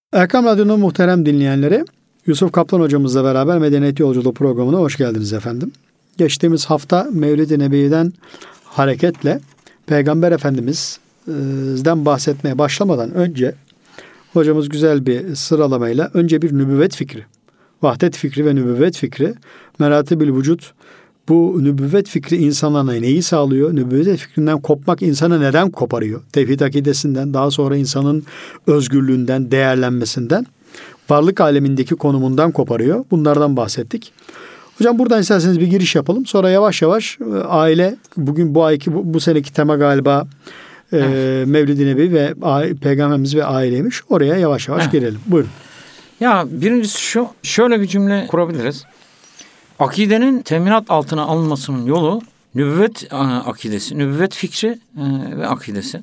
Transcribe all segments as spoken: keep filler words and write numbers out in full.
Erkam Radyo'nun muhterem dinleyenleri, Yusuf Kaplan hocamızla beraber Medeniyet Yolculuğu programına hoş geldiniz efendim. Geçtiğimiz hafta Mevlid-i Nebevi'den hareketle Peygamber Efendimiz'den bahsetmeye başlamadan önce hocamız güzel bir sıralamayla önce bir nübüvvet fikri, vahdet fikri ve nübüvvet fikri, meratibül vücut, bu nübüvvet fikri insanlara neyi sağlıyor? Nübüvvet fikrinden kopmak insanı neden koparıyor? Tevhid akidesinden, daha sonra insanın özgürlüğünden, değerlenmesinden, varlık alemindeki konumundan koparıyor. Bunlardan bahsettik. Hocam buradan isterseniz bir giriş yapalım. Sonra yavaş yavaş aile, bugün bu ayki bu, bu seneki tema galiba evet. e, Mevlid-i Nebevi ve Peygamberimiz ve aileymiş. Oraya yavaş yavaş evet. girelim. Buyurun. Ya birincisi şu, şöyle bir cümle kurabiliriz. Akidenin teminat altına alınmasının yolu nübüvvet akidesi, nübüvvet fikri ve akidesi.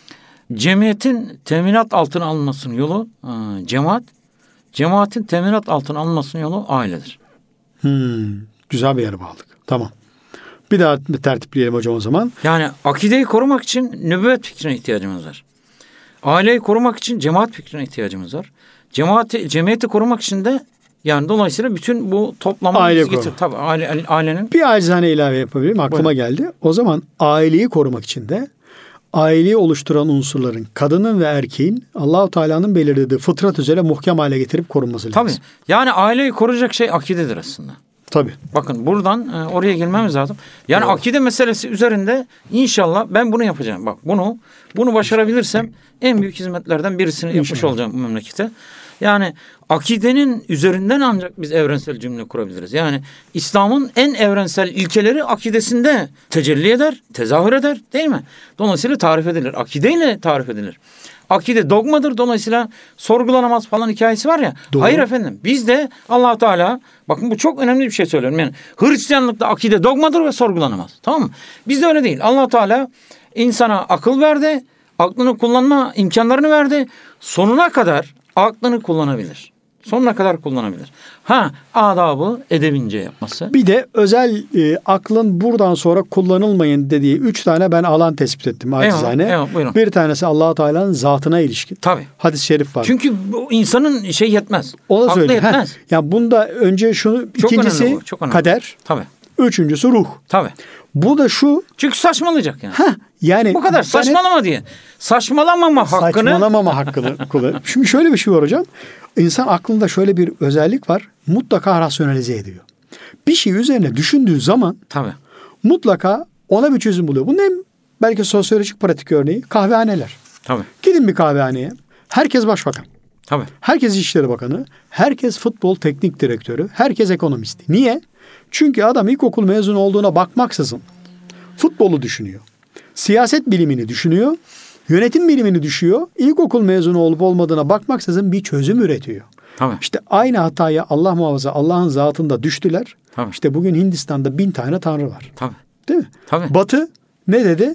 Cemiyetin teminat altına alınmasının yolu cemaat, cemaatin teminat altına alınmasının yolu ailedir. Hmm, güzel bir yere bağladık. Tamam. Bir daha bir tertipleyelim hocam o zaman. Yani akideyi korumak için nübüvvet fikrine ihtiyacımız var. Aileyi korumak için cemaat fikrine ihtiyacımız var. Cemaati, cemiyeti korumak için de yani dolayısıyla bütün bu toplama aile getir. Tabii aile, ailenin. Bir acizane ilave yapabilirim. Aklıma Buyurun. geldi. O zaman aileyi korumak için de aileyi oluşturan unsurların kadının ve erkeğin Allah-u Teala'nın belirlediği fıtrat üzere muhkem hale getirip korunması lazım. Tabii. Yani aileyi koruyacak şey akidedir aslında. Tabii. Bakın buradan e, oraya gelmemiz lazım. Yani evet. akide meselesi üzerinde inşallah ben bunu yapacağım. Bak bunu bunu başarabilirsem en büyük hizmetlerden birisini inşallah. yapmış olacağım bu memlekete. Yani akidenin üzerinden ancak biz evrensel cümle kurabiliriz. Yani İslam'ın en evrensel ilkeleri akidesinde tecelli eder, tezahür eder değil mi? Dolayısıyla tarif edilir. Akideyle tarif edilir. Akide dogmadır. Dolayısıyla sorgulanamaz falan hikayesi var ya. Doğru. Hayır efendim. Bizde Allah Teala, bakın bu çok önemli bir şey söylüyorum. Yani Hristiyanlıkta akide dogmadır ve sorgulanamaz. Tamam mı? Bizde öyle değil. Allah Teala insana akıl verdi. Aklını kullanma imkanlarını verdi. Sonuna kadar aklını kullanabilir. Sonuna kadar kullanabilir. Ha, adabı edebince yapması. Bir de özel e, aklın buradan sonra kullanılmayın dediği üç tane ben alan tespit ettim acizane. Evet, evet, bir tanesi Allah-u Teala'nın zatına ilişkin. Tabii. Hadis-i şerif var. Çünkü bu insanın şey yetmez. O da aklı yetmez. Ya yani bunda önce şunu, çok ikincisi önemli bu, çok önemli. kader. Tabii. Üçüncüsü ruh. Tabii. Bu da şu. Çünkü saçmalayacak yani. Heh, yani bu kadar saçmalama hani, diye. Saçmalamama hakkını. Saçmalamama hakkını kullanıyor. Şimdi şöyle bir şey var hocam. İnsan aklında şöyle bir özellik var. Mutlaka rasyonalize ediyor. Bir şey üzerine düşündüğü zaman tabii. mutlaka ona bir çözüm buluyor. Bunun en belki sosyolojik pratik örneği kahvehaneler. Tabii. Gidin bir kahvehaneye. Herkes başbakan. Tabii. Herkes İçişleri Bakanı. Herkes futbol teknik direktörü. Herkes ekonomist. Niye? Çünkü adam ilkokul mezunu olduğuna bakmaksızın futbolu düşünüyor. Siyaset bilimini düşünüyor. Yönetim bilimini düşüyor. İlkokul mezunu olup olmadığına bakmaksızın bir çözüm üretiyor. Tabii. İşte aynı hataya Allah muhafaza Allah'ın zatında düştüler. Tabii. İşte bugün Hindistan'da bin tane tanrı var. Tabii. Değil mi? Tabii. Batı ne dedi?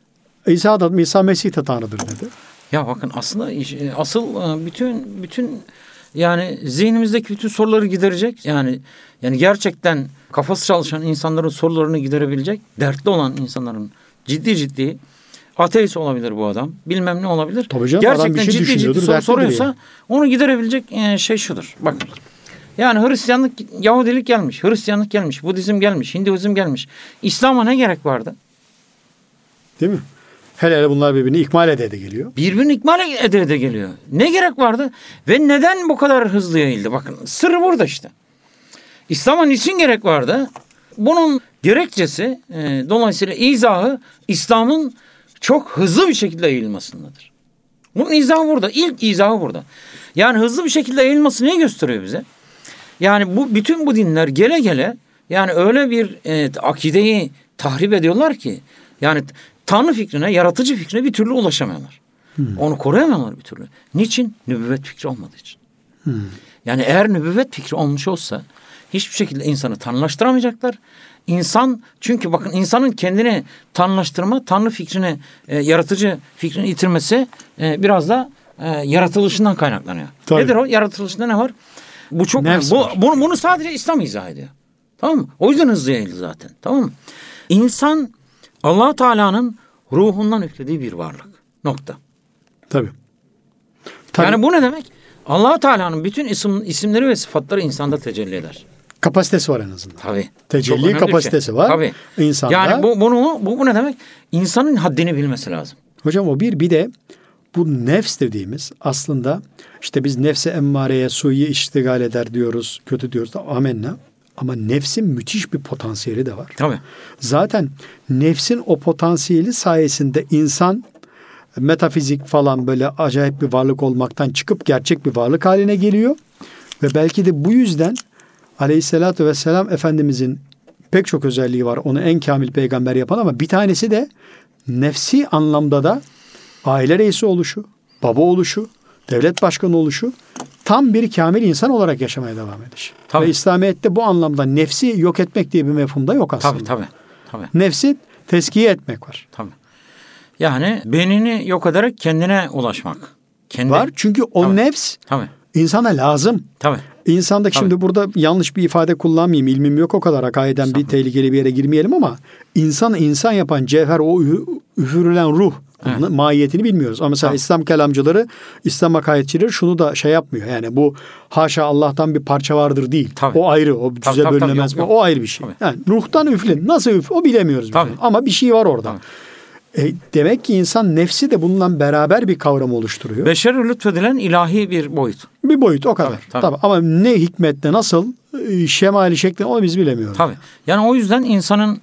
İsa da İsa Mesih de tanrıdır dedi. Ya bakın aslında asıl bütün bütün yani zihnimizdeki bütün soruları giderecek. Yani yani gerçekten kafası çalışan insanların sorularını giderebilecek, dertli olan insanların ciddi ciddi ateist olabilir bu adam. Bilmem ne olabilir. Tabii canım, gerçekten şey ciddi ciddi soru soruyorsa yani. Onu giderebilecek şey şudur. Bakın. Yani Hristiyanlık, Yahudilik gelmiş, Hristiyanlık gelmiş, Budizm gelmiş, Hinduizm gelmiş. İslam'a ne gerek vardı? Değil mi? Hele hele bunlar birbirini ikmal ede de geliyor. Birbirini ikmal ede ede geliyor. Ne gerek vardı? Ve neden bu kadar hızlı yayıldı? Bakın sırrı burada işte. İslam'a niçin gerek vardı? Bunun gerekçesi e, dolayısıyla izahı İslam'ın çok hızlı bir şekilde yayılmasındadır. Bunun izahı burada. İlk izahı burada. Yani hızlı bir şekilde yayılması ne gösteriyor bize? Yani bu bütün bu dinler gele gele yani öyle bir e, akideyi tahrip ediyorlar ki yani Tanrı fikrine, yaratıcı fikrine bir türlü ulaşamıyorlar. Hmm. Onu koruyamıyorlar bir türlü. Niçin? Nübüvvet fikri olmadığı için. Hmm. Yani eğer nübüvvet fikri olmuş olsa hiçbir şekilde insanı tanrılaştıramayacaklar. İnsan, çünkü bakın insanın kendini tanrılaştırma, Tanrı fikrini, e, yaratıcı fikrini yitirmesi e, biraz da e, yaratılışından kaynaklanıyor. Tabii. Nedir o? Yaratılışında ne var? Bu çok Nefs bu, var. bunu, bunu sadece İslam izah ediyor. Tamam mı? O yüzden hızlı yayıldı zaten. Tamam mı? İnsan Allah Teala'nın ruhundan üflediği bir varlık. Nokta. Tabii. Tabii. Yani bu ne demek? Allah Teala'nın bütün isim, isimleri ve sıfatları insanda tecelli eder. Kapasitesi var en azından. Tabii. Tecelli kapasitesi şey. var. Tabii. İnsanda. Yani bu bunu bu, bu ne demek? İnsanın haddini bilmesi lazım. Hocam o bir bir de bu nefs dediğimiz aslında işte biz nefse emmareye suyu iştigal eder diyoruz, kötü diyoruz da amenna. Ama nefsin müthiş bir potansiyeli de var. Tabii. Zaten nefsin o potansiyeli sayesinde insan metafizik falan böyle acayip bir varlık olmaktan çıkıp gerçek bir varlık haline geliyor. Ve belki de bu yüzden Aleyhisselatü Vesselam Efendimizin pek çok özelliği var. Onu en kamil peygamber yapan ama bir tanesi de nefsi anlamda da aile reisi oluşu, baba oluşu, devlet başkanı oluşu, tam bir kamil insan olarak yaşamaya devam ediş. Tabii. Ve İslamiyet'te bu anlamda nefsi yok etmek diye bir mefhum da yok aslında. Tabii tabii. tabii. Nefsi teskiye etmek var. Tabii. Yani benini yok ederek kendine ulaşmak. Kendi... Var çünkü o tabii. nefs tabii. insana lazım. Tabii. İnsanda tabii. şimdi burada yanlış bir ifade kullanmayayım. İlmim yok o kadar. Hakikaten bir tehlikeli bir yere girmeyelim ama insan insan yapan cevher o üfürülen ruh. Evet. Mahiyetini bilmiyoruz. Ama mesela tabii. İslam kelamcıları, İslam hakayetçileri şunu da şey yapmıyor. Yani bu haşa Allah'tan bir parça vardır değil. Tabii. O ayrı. O cüze tabii, bölünemez. Tabii, yok, yok. O ayrı bir şey. Tabii. Yani ruhtan üflen. Nasıl üf? O bilemiyoruz. Ama bir şey var orada. E, demek ki insan nefsi de bununla beraber bir kavram oluşturuyor. Beşer-i lütfedilen ilahi bir boyut. Bir boyut o kadar. Tabii, tabii. Tabii. Ama ne hikmetle nasıl şemali şekli onu biz bilemiyoruz. Tabii. Yani o yüzden insanın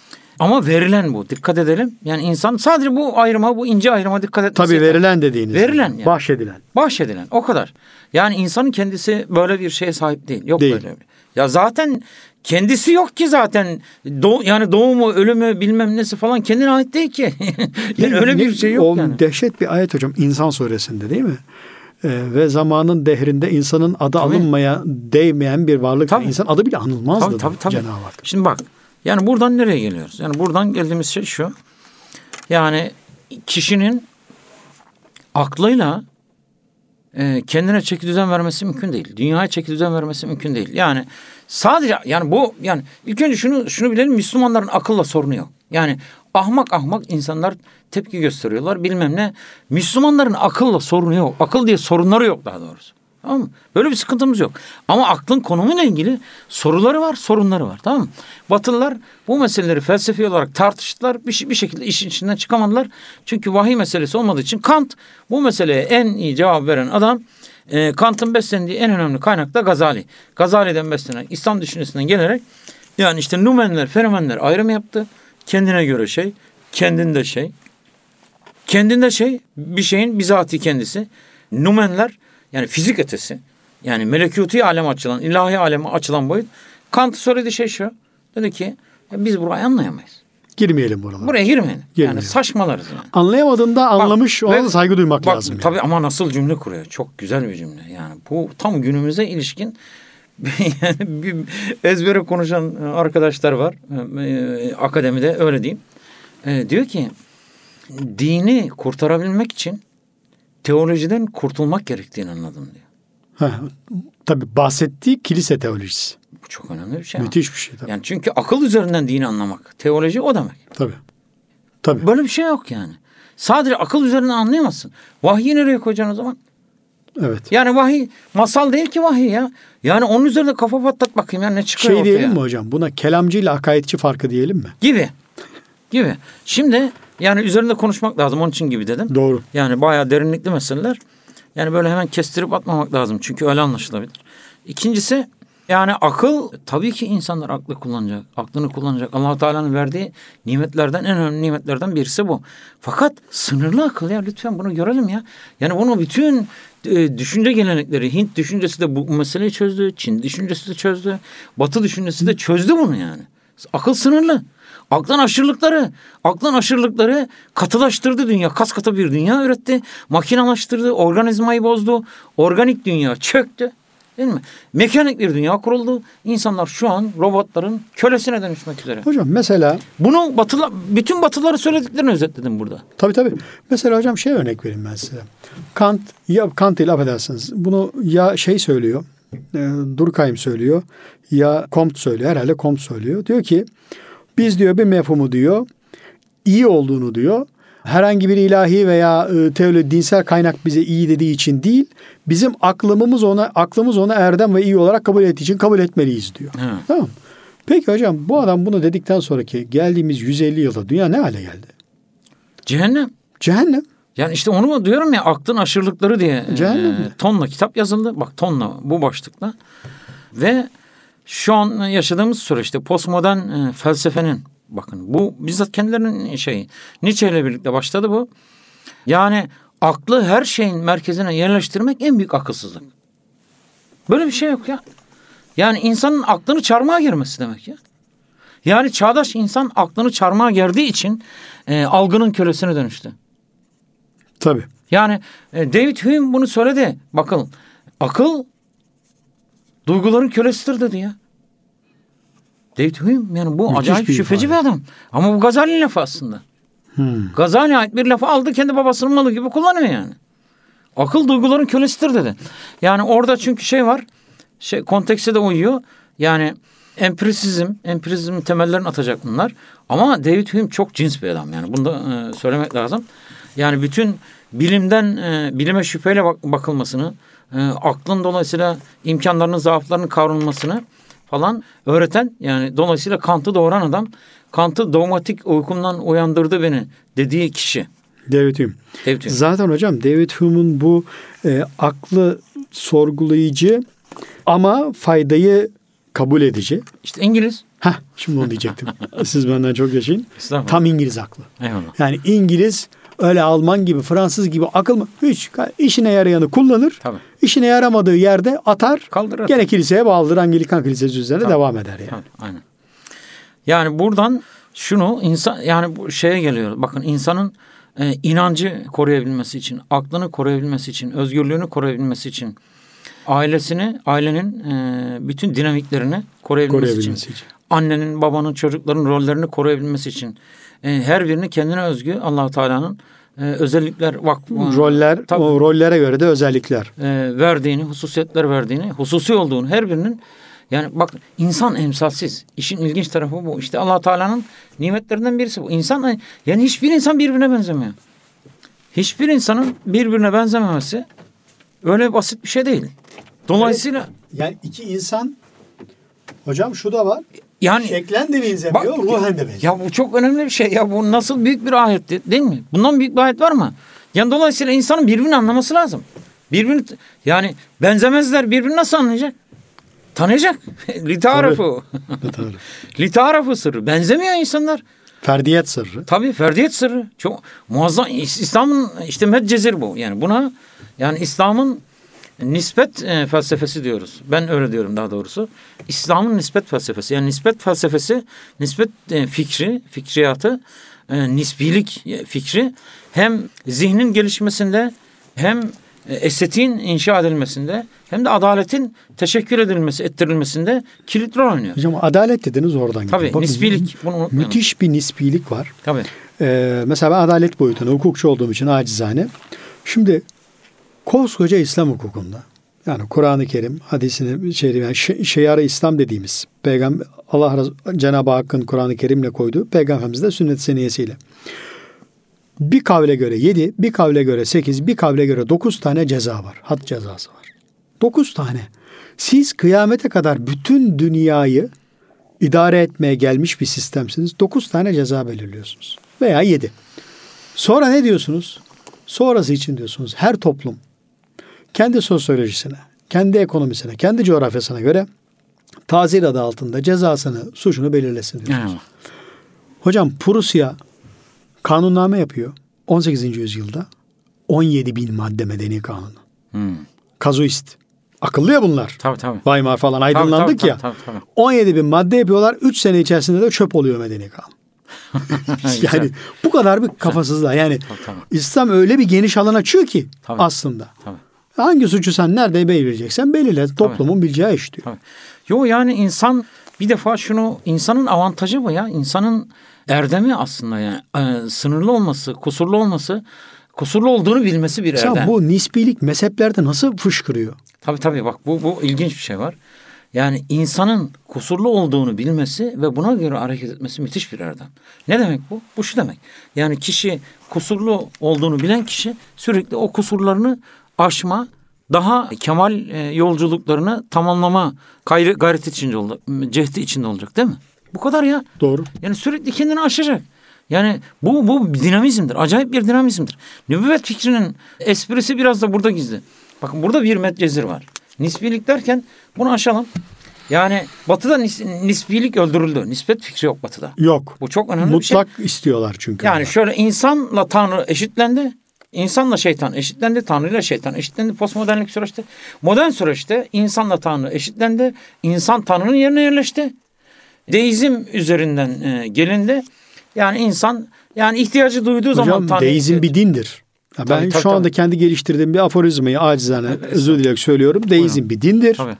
ama verilen bu. Dikkat edelim. Yani insan sadece bu ayrıma, bu ince ayrıma dikkat etmesi. Tabii verilen dediğiniz. Verilen yani. Bahşedilen. Bahşedilen. O kadar. Yani insanın kendisi böyle bir şeye sahip değil. Yok değil. böyle bir. Ya zaten kendisi yok ki zaten. Do yani doğumu, ölümü, bilmem nesi falan kendine ait değil ki. Yani ne, öyle ne, bir şey yok o yani. O dehşet bir ayet hocam. İnsan suresinde değil mi? Ee, ve zamanın dehrinde insanın adı tabii. alınmaya değmeyen bir varlık. Tabii. İnsan adı bile anılmazdı tabii, tabii, tabii. Cenab-ı Hak. Şimdi bak. Yani buradan nereye geliyoruz? Yani buradan geldiğimiz şey şu. Yani kişinin aklıyla e, kendine çeki düzen vermesi mümkün değil. Dünyaya çeki düzen vermesi mümkün değil. Yani sadece yani bu yani ilk önce şunu şunu bilelim, Müslümanların akılla sorunu yok. Yani ahmak ahmak insanlar tepki gösteriyorlar bilmem ne. Müslümanların akılla sorunu yok. Akıl diye sorunları yok daha doğrusu. Tamam mı? Böyle bir sıkıntımız yok. Ama aklın konumuyla ilgili soruları var, sorunları var. Tamam mı? Batılılar bu meseleleri felsefi olarak tartıştılar. Bir, bir şekilde işin içinden çıkamadılar. Çünkü vahiy meselesi olmadığı için Kant bu meseleye en iyi cevap veren adam. E, Kant'ın beslendiği en önemli kaynak da Gazali. Gazali'den beslenen İslam düşüncesinden gelerek yani işte numenler, fenomenler ayrımı yaptı. Kendine göre şey, kendinde şey. Kendinde şey, bir şeyin bizatihi kendisi. Numenler yani fizik ötesi, yani melekuti aleme açılan, ilahi aleme açılan boyut. Kant söylediği şey şu. Dedi ki biz burayı anlayamayız. Girmeyelim buralara. Buraya girmeyelim. girmeyelim. Yani saşmalarız yani. Anlayamadığında anlamış bak, ona saygı duymak bak, lazım. Tabii yani. Ama nasıl cümle kuruyor. Çok güzel bir cümle. Yani bu tam günümüze ilişkin yani bir ezbere konuşan arkadaşlar var. Ee, akademide öyle diyeyim. Ee, diyor ki dini kurtarabilmek için teolojiden kurtulmak gerektiğini anladım diyor. Ha, tabii bahsettiği kilise teolojisi. Bu çok önemli bir şey. Müthiş bir şey tabii. Yani çünkü akıl üzerinden dini anlamak. Teoloji o demek. Tabii. Tabii. Böyle bir şey yok yani. Sadece akıl üzerinden anlayamazsın. Vahyi nereye koyacaksın o zaman? Evet. Yani vahiy masal değil ki vahiy ya. Yani onun üzerinde kafa patlat bakayım ya ne çıkıyor şey ortaya. Şey diyelim mi hocam? Buna kelamcı ile akayetçi farkı diyelim mi? Gibi. Gibi. Şimdi yani üzerinde konuşmak lazım. Onun için gibi dedim. Doğru. Yani bayağı derinlikli meseleler. Yani böyle hemen kestirip atmamak lazım. Çünkü öyle anlaşılabilir. İkincisi yani akıl, tabii ki insanlar aklı kullanacak. Aklını kullanacak. Allah Teala'nın verdiği nimetlerden, en önemli nimetlerden birisi bu. Fakat sınırlı akıl ya, lütfen bunu görelim ya. Yani bunu bütün e, düşünce gelenekleri, Hint düşüncesi de bu meseleyi çözdü. Çin düşüncesi de çözdü. Batı düşüncesi de çözdü bunu yani. Akıl sınırlı. Aklın aşırılıkları, aklın aşırılıkları katılaştırdı dünya. Kas katı bir dünya üretti. Makinalaştırdı, organizmayı bozdu. Organik dünya çöktü. Değil mi? Mekanik bir dünya kuruldu. İnsanlar şu an robotların kölesine dönüşmek üzere. Hocam mesela... Bunu batıla, bütün batıları söylediklerini özetledim burada. Tabii tabii. Mesela hocam şey örnek vereyim ben size. Kant, ya Kant ile affedersiniz. Bunu ya şey söylüyor, e, Durkheim söylüyor, ya Comte söylüyor. Herhalde Comte söylüyor. Diyor ki biz diyor bir mefhumu diyor iyi olduğunu diyor herhangi bir ilahi veya e, teori, dinsel kaynak bize iyi dediği için değil, bizim aklımız ona aklımız ona erdem ve iyi olarak kabul ettiği için kabul etmeliyiz diyor. Hı. Tamam. Peki hocam, bu adam bunu dedikten sonraki geldiğimiz yüz elli yılda dünya ne hale geldi? Cehennem. Cehennem. Yani işte onu diyorum ya, aklın aşırılıkları diye Cehennem e, tonla kitap yazıldı. Bak, tonla, bu başlıkla. Ve şu an yaşadığımız süreçte postmodern e, felsefenin, bakın bu bizzat kendilerinin şeyi, Nietzsche ile birlikte başladı bu. Yani aklı her şeyin merkezine yerleştirmek en büyük akılsızlık. Böyle bir şey yok ya. Yani insanın aklını çarmıha germesi demek ya. Yani çağdaş insan aklını çarmıha gerdiği için e, algının kölesine dönüştü. Tabii. Yani e, David Hume bunu söyledi. Bakın, akıl duyguların kölesidir dedi ya. David Hume yani bu Müthiş acayip bir şüpheci ifade. bir adam. Ama bu Gazali'nin lafı aslında. Hmm. Gazali'ye ait bir lafı aldı, kendi babasının malı gibi kullanıyor yani. Akıl duyguların kölesidir dedi. Yani orada çünkü şey var. Şey, kontekste de uyuyor. Yani empirisizm, empirisizmin temellerini atacak bunlar. Ama David Hume çok cins bir adam yani. Bunu da e, söylemek lazım. Yani bütün bilimden e, bilime şüpheyle bak- bakılmasını, e, aklın dolayısıyla imkanlarının, zaaflarının kavranılmasını falan öğreten, yani dolayısıyla Kant'ı doğuran adam, Kant'ı dogmatik uykumdan uyandırdı beni dediği kişi. David Hume. David Hume. Zaten hocam David Hume'un bu e, aklı sorgulayıcı ama faydayı kabul edici. İşte İngiliz. Heh, şimdi onu diyecektim. Siz benden çok yaşayın. Estağfurullah. Tam İngiliz aklı. Eyvallah. Yani İngiliz öyle Alman gibi, Fransız gibi akıl mı? Hiç. İşine yarayanı kullanır. Tabii. İşine yaramadığı yerde atar. Kaldırır. Gene kiliseye bağlıdır. Anglikan Kilisesi üzerine Tabii. devam eder yani. Tabii, aynen. Yani buradan şunu insan, yani bu şeye geliyor. Bakın, insanın e, inancı koruyabilmesi için, aklını koruyabilmesi için, özgürlüğünü koruyabilmesi için, ailesini, ailenin e, bütün dinamiklerini koruyabilmesi, Koruyabilmesi için, için. annenin, babanın, çocukların rollerini koruyabilmesi için, e, her birini kendine özgü Allah-u Teala'nın e, özellikler vakfı, Roller, tabii, o rollere göre de özellikler. e, verdiğini, hususiyetler verdiğini, hususi olduğunu, her birinin, yani bak, insan emsalsiz. İşin ilginç tarafı bu. İşte Allah Teala'nın nimetlerinden birisi bu. İnsan, yani hiçbir insan birbirine benzemiyor. Hiçbir insanın birbirine benzememesi öyle basit bir şey değil. Dolayısıyla Yani iki insan, hocam şu da var. yani Şeklen de benzemiyor, bak, ruhen de benzemiyor. ya bu çok önemli bir şey. Ya bu nasıl büyük bir ayetti, değil mi? Bundan büyük bir ayet var mı? Yani dolayısıyla insanın birbirini anlaması lazım. Birbirini, yani benzemezler, birbirini nasıl anlayacak? Tanıyacak. Litarafu. Litarafu sırrı. Benzemiyor insanlar. Ferdiyet sırrı. Tabii, ferdiyet sırrı. Çok muazzam. İslam'ın işte medcezir bu. Yani buna, yani İslam'ın nispet e, felsefesi diyoruz. Ben öyle diyorum daha doğrusu. İslam'ın nispet felsefesi. Yani nispet felsefesi, nispet e, fikri, fikriyatı, e, nisbilik e, fikri hem zihnin gelişmesinde, hem e, estetiğin inşa edilmesinde, hem de adaletin teşekkür edilmesi, ettirilmesinde kilit rol oynuyor. Hocam adalet dediniz, oradan gidiyor. Tabii, Bakın, nisbilik. Bunu unutmayalım. müthiş bir nisbilik var. Tabii. Ee, mesela ben adalet boyutunda hukukçu olduğum için acizane. Şimdi koskoca İslam hukukunda, yani Kur'an-ı Kerim, hadisini şey, yani şiar-ı İslam dediğimiz Peygamber, Allah Cenab-ı Hakk'ın Kur'an-ı Kerim'le koyduğu, Peygamberimiz de sünnet-i seniyesiyle. Bir kavle göre yedi, bir kavle göre sekiz, bir kavle göre dokuz tane ceza var. Had cezası var. Dokuz tane. Siz kıyamete kadar bütün dünyayı idare etmeye gelmiş bir sistemsiniz. Dokuz tane ceza belirliyorsunuz. Veya yedi. Sonra ne diyorsunuz? Sonrası için diyorsunuz her toplum kendi sosyolojisine, kendi ekonomisine, kendi coğrafyasına göre tazir adı altında cezasını, suçunu belirlesin diyorsunuz. Evet. Hocam Prusya kanunname yapıyor on sekizinci yüzyılda. on yedi bin madde medeni kanunu. Hmm. Kazuist. Akıllı ya bunlar. Tabii tabii. Weimar falan aydınlandık tabii, ya. tabii, tabii, tabii. on yedi bin madde yapıyorlar. üç sene içerisinde de çöp oluyor medeni kanun. Yani bu kadar bir kafasızlığa. Yani Tabii, tabii. İslam öyle bir geniş alan açıyor ki Tabii. aslında. Tabii. Hangi suçu sen nerede belirleyeceksen belirle. Toplumun bileceği iş diyor. Tabii. Yo, yani insan bir defa şunu, insanın avantajı bu ya. İnsanın erdemi aslında yani e, sınırlı olması, kusurlu olması, kusurlu olduğunu bilmesi bir erdem. Sen bu nisbilik mezheplerde nasıl fışkırıyor? Tabii tabii, bak bu bu ilginç bir şey var. Yani insanın kusurlu olduğunu bilmesi ve buna göre hareket etmesi müthiş bir erdem. Ne demek bu? Bu şu demek. Yani kişi kusurlu olduğunu bilen kişi sürekli o kusurlarını aşma, daha kemal e, yolculuklarını tamamlama gayri, gayreti içinde olacak, cehdi içinde olacak değil mi? Bu kadar ya. Doğru. Yani sürekli kendini aşacak. Yani bu bu bir dinamizmdir. Acayip bir dinamizmdir. Nübüvvet fikrinin esprisi biraz da burada gizli. Bakın burada bir medcezir var. Nisbilik derken bunu aşalım. Yani Batı'da nis, nisbilik öldürüldü. Nispet fikri yok Batı'da. Yok. Bu çok önemli bir şey. Mutlak istiyorlar çünkü. Yani onlar. şöyle insanla Tanrı eşitlendi. İnsanla şeytan eşitlendi. Tanrı ile şeytan eşitlendi. Postmodernlik süreçte. Modern süreçte insanla Tanrı eşitlendi. İnsan Tanrı'nın yerine yerleşti. Deizm üzerinden e, gelindi. Yani insan yani ihtiyacı duyduğu Hocam, zaman Tanrı... deizm bir dindir. Ya ben Tabii, tabii, şu anda tabii. kendi geliştirdiğim bir aforizmayı acizane Evet, özür dileyerek söylüyorum. Deizm Buyurun. bir dindir. Tabii.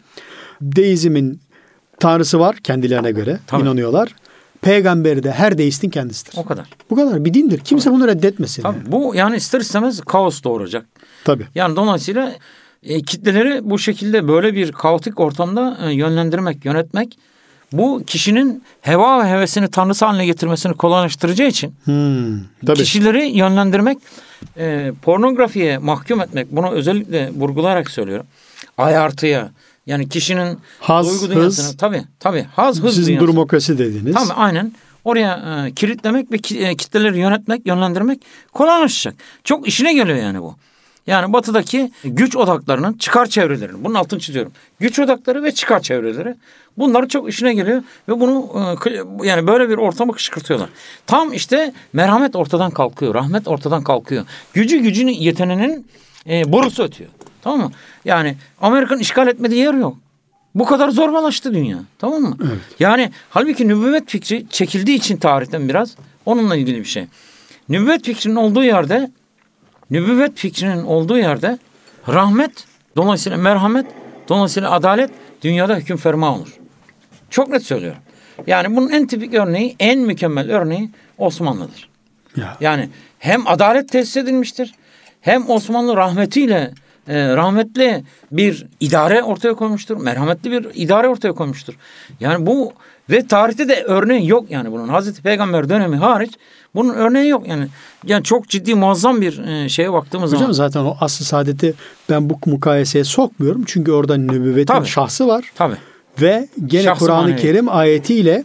Deizmin tanrısı var kendilerine göre. Tabii. İnanıyorlar. Peygamberi de her deistin kendisidir. O kadar. Bu kadar bir dindir. Kimse bunu reddetmesin. Tabii. Yani. Bu yani ister istemez kaos doğuracak. Tabii. Yani dolayısıyla e, kitleleri bu şekilde böyle bir kaotik ortamda e, yönlendirmek, yönetmek bu kişinin heva ve hevesini tanrısı haline getirmesini kolaylaştıracağı için Hmm, tabii. kişileri yönlendirmek, e, pornografiye mahkum etmek, bunu özellikle vurgulayarak söylüyorum. Ayartıya, yani kişinin Haz, duygu dünyasını, hız. tabii tabii haz, hız Sizin dünyası. durmokrasi dediniz. Tabii aynen. Oraya e, kilitlemek ve ki, e, kitleleri yönetmek, yönlendirmek kolaylaşacak. Çok işine geliyor yani bu. Yani batıdaki güç odaklarının çıkar çevrelerinin, bunun altını çiziyorum. Güç odakları ve çıkar çevreleri bunların çok işine geliyor ve bunu e, yani böyle bir ortamı kışkırtıyorlar. Tam işte merhamet ortadan kalkıyor, rahmet ortadan kalkıyor. Gücü gücün yeteneğinin e, borusu ötüyor. Tamam mı? Yani Amerika'nın işgal etmediği yer yok. Bu kadar zorbalaştı dünya. Tamam mı? Evet. Yani halbuki nübüvvet fikri çekildiği için tarihten biraz onunla ilgili bir şey. Nübüvvet fikrinin olduğu yerde nübüvvet fikrinin olduğu yerde rahmet, dolayısıyla merhamet, dolayısıyla adalet dünyada hüküm ferma olur. Çok net söylüyorum. Yani bunun en tipik örneği, en mükemmel örneği Osmanlı'dır. Ya. Yani hem adalet tesis edilmiştir, hem Osmanlı rahmetiyle e, rahmetli bir idare ortaya koymuştur, merhametli bir idare ortaya koymuştur. Yani bu ve tarihte de örneği yok yani bunun. Hazreti Peygamber dönemi hariç bunun örneği yok yani. Yani çok ciddi muazzam bir e, şeye baktığımız Hocam zaman. zaten o asıl saadeti ben bu mukayeseye sokmuyorum. Çünkü orada nübüvvetin Tabii. şahsı var. Tabii. Ve gene Şahsı Kur'an-ı manevi. Kerim ayetiyle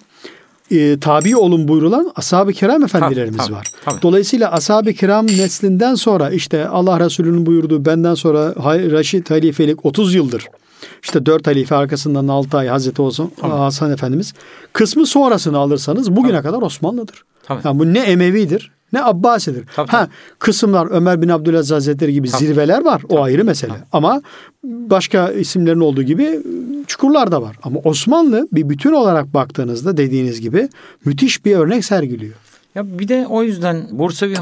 e, tabi olun buyurulan ashab-ı kiram efendilerimiz Tabii, tabii, var. tabii. Dolayısıyla ashab-ı kiram neslinden sonra işte Allah Resulü'nün buyurduğu benden sonra Hay- Raşid halifelik otuz yıldır. İşte dört halife arkasından altı ay Hazreti Osman, Hasan Efendimiz. Kısmı sonrasını alırsanız bugüne Tabii. kadar Osmanlı'dır. Tabii. Yani bu ne Emevidir ne Abbasidir. Tabii, ha tabii. kısımlar Ömer bin Abdülaziz Hazretleri gibi Tabii. zirveler var. O Tabii. ayrı mesele. Tabii. Ama başka isimlerin olduğu gibi çukurlar da var. Ama Osmanlı bir bütün olarak baktığınızda dediğiniz gibi müthiş bir örnek sergiliyor. Ya bir de o yüzden Bursevi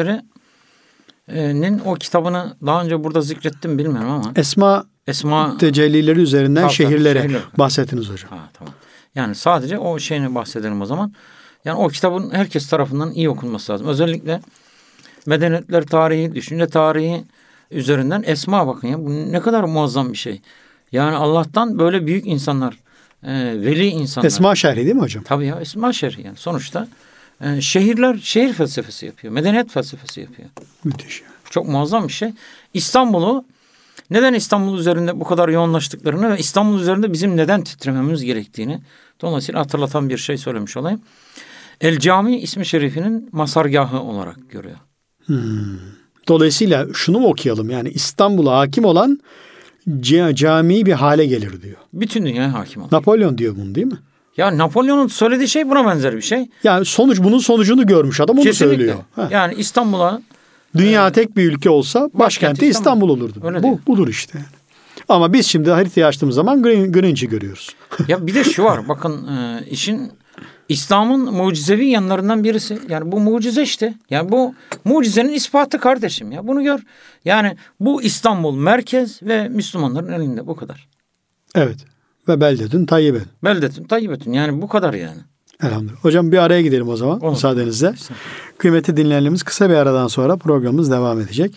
Hazretleri'nin o kitabını daha önce burada zikrettim bilmiyorum ama Esma Esma tecellileri üzerinden Tabii, tabii, şehirlere şehirler. bahsettiniz hocam. Ha, tamam. Yani sadece o şeyini bahsedelim o zaman. Yani o kitabın herkes tarafından iyi okunması lazım. Özellikle medeniyetler tarihi, düşünce tarihi üzerinden Esma bakın ya. Bu ne kadar muazzam bir şey. Yani Allah'tan böyle büyük insanlar, e, veli insanlar. Esma şerhi değil mi hocam? Tabii ya Esma şerhi yani. Sonuçta e, şehirler şehir felsefesi yapıyor. Medeniyet felsefesi yapıyor. Müthiş. Çok muazzam bir şey. İstanbul'u neden İstanbul üzerinde bu kadar yoğunlaştıklarını ve İstanbul üzerinde bizim neden titrememiz gerektiğini dolayısıyla hatırlatan bir şey söylemiş olayım. El Cami ismi şerifinin masargahı olarak görüyor. Hmm. Dolayısıyla şunu mu okuyalım? Yani İstanbul'a hakim olan ca- cami bir hale gelir diyor. Bütün dünyaya hakim oluyor. Napolyon diyor bunu değil mi? Ya Napolyon'un söylediği şey buna benzer bir şey. Yani sonuç bunun sonucunu görmüş adam onu Kesinlikle. söylüyor. Ha. Yani İstanbul'a Dünya e, tek bir ülke olsa başkenti İstanbul, İstanbul olurdu. Öyle Bu diyor. budur işte. Ama biz şimdi haritayı açtığımız zaman Greenwich'i görüyoruz. Ya bir de şu var bakın e, işin İslam'ın mucizevi yanlarından birisi. Yani bu mucize işte. Yani bu mucizenin ispatı kardeşim ya. Bunu gör. Yani bu İstanbul merkez ve Müslümanların elinde bu kadar. Evet. Ve beldetün tayyibin. Beldetün tayyibetün. Yani bu kadar yani. Elhamdülillah. Hocam bir araya gidelim o zaman. Olur. Müsaadenizle. Kıymetli dinleyenlerimiz kısa bir aradan sonra programımız devam edecek.